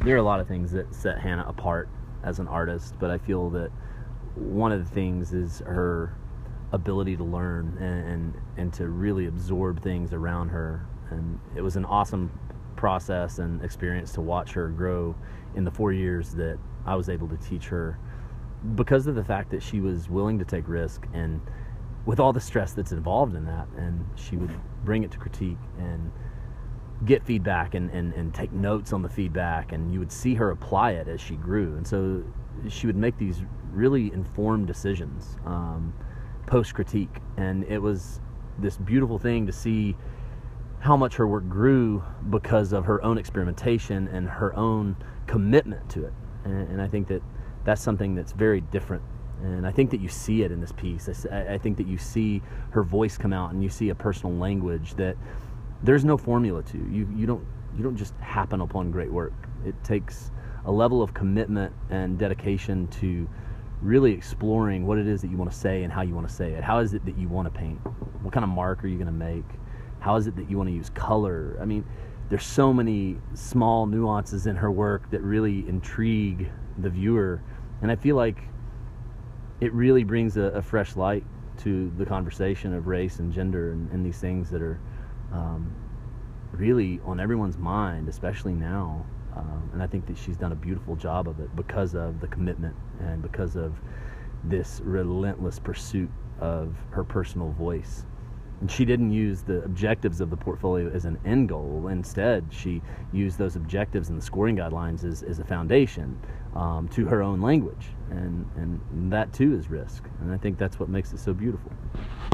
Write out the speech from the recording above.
there are a lot of things that set Hannah apart as an artist, but I feel that one of the things is her ability to learn and to really absorb things around her. And it was an awesome process and experience to watch her grow in the 4 years that I was able to teach her, because of the fact that she was willing to take risk, and with all the stress that's involved in that, and she would bring it to critique and get feedback and take notes on the feedback, and you would see her apply it as she grew. And so she would make these really informed decisions post-critique, and it was this beautiful thing to see how much her work grew because of her own experimentation and her own commitment to it. And I think that that's something that's very different, and I think that you see it in this piece. I think that you see her voice come out, and you see a personal language that there's no formula to. You don't just happen upon great work. It takes a level of commitment and dedication to really exploring what it is that you want to say and how you want to say it. How is it that you want to paint? What kind of mark are you going to make? How is it that you want to use color? I mean, there's so many small nuances in her work that really intrigue the viewer, and I feel like it really brings a fresh light to the conversation of race and gender and these things that are really on everyone's mind, especially now. And I think that she's done a beautiful job of it because of the commitment and because of this relentless pursuit of her personal voice. And she didn't use the objectives of the portfolio as an end goal. Instead, she used those objectives and the scoring guidelines as a foundation to her own language. And that too is risk. And I think that's what makes it so beautiful.